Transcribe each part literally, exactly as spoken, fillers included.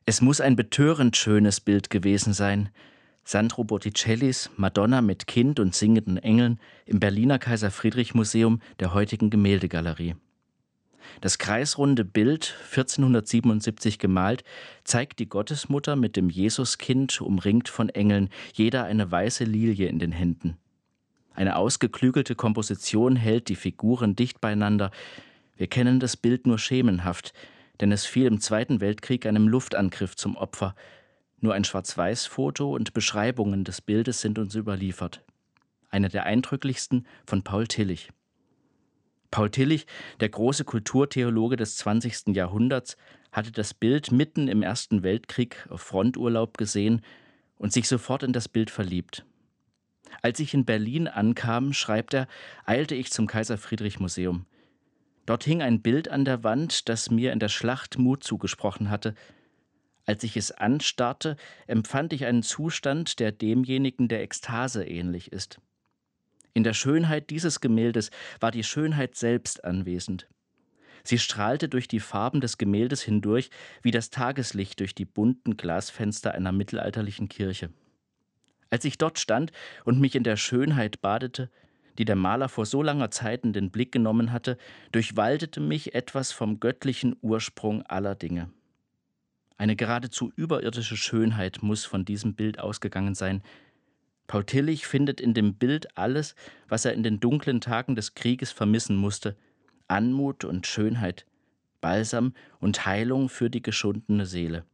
Es muss ein betörend schönes Bild gewesen sein. Sandro Botticellis Madonna mit Kind und singenden Engeln im Berliner Kaiser-Friedrich-Museum der heutigen Gemäldegalerie. Das kreisrunde Bild, vierzehnhundertsiebenundsiebzig gemalt, zeigt die Gottesmutter mit dem Jesuskind umringt von Engeln, jeder eine weiße Lilie in den Händen. Eine ausgeklügelte Komposition hält die Figuren dicht beieinander. Wir kennen das Bild nur schemenhaft, denn es fiel im Zweiten Weltkrieg einem Luftangriff zum Opfer. Nur ein Schwarz-Weiß-Foto und Beschreibungen des Bildes sind uns überliefert. Eine der eindrücklichsten von Paul Tillich. Paul Tillich, der große Kulturtheologe des zwanzigsten Jahrhunderts, hatte das Bild mitten im Ersten Weltkrieg auf Fronturlaub gesehen und sich sofort in das Bild verliebt. Als ich in Berlin ankam, schreibt er, eilte ich zum Kaiser-Friedrich-Museum. Dort hing ein Bild an der Wand, das mir in der Schlacht Mut zugesprochen hatte. Als ich es anstarrte, empfand ich einen Zustand, der demjenigen der Ekstase ähnlich ist. In der Schönheit dieses Gemäldes war die Schönheit selbst anwesend. Sie strahlte durch die Farben des Gemäldes hindurch, wie das Tageslicht durch die bunten Glasfenster einer mittelalterlichen Kirche. Als ich dort stand und mich in der Schönheit badete, die der Maler vor so langer Zeit in den Blick genommen hatte, durchwaltete mich etwas vom göttlichen Ursprung aller Dinge. Eine geradezu überirdische Schönheit muss von diesem Bild ausgegangen sein. Paul Tillich findet in dem Bild alles, was er in den dunklen Tagen des Krieges vermissen musste: Anmut und Schönheit, Balsam und Heilung für die geschundene Seele.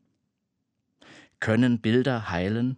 Können Bilder heilen?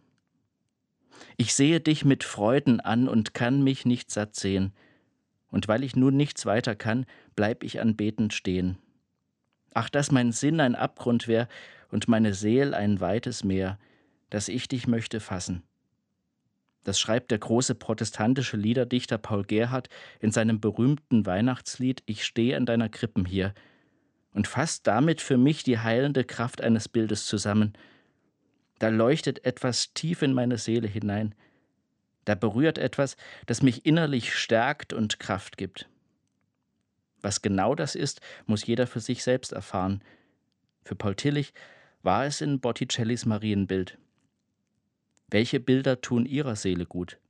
Ich sehe dich mit Freuden an und kann mich nicht satt sehen. Und weil ich nun nichts weiter kann, bleib ich anbetend stehen. Ach, dass mein Sinn ein Abgrund wär und meine Seel ein weites Meer, dass ich dich möchte fassen. Das schreibt der große protestantische Liederdichter Paul Gerhardt in seinem berühmten Weihnachtslied »Ich steh an deiner Krippen hier« und fasst damit für mich die heilende Kraft eines Bildes zusammen. Da leuchtet etwas tief in meine Seele hinein. Da berührt etwas, das mich innerlich stärkt und Kraft gibt. Was genau das ist, muss jeder für sich selbst erfahren. Für Paul Tillich war es in Botticellis Marienbild. Welche Bilder tun Ihrer Seele gut?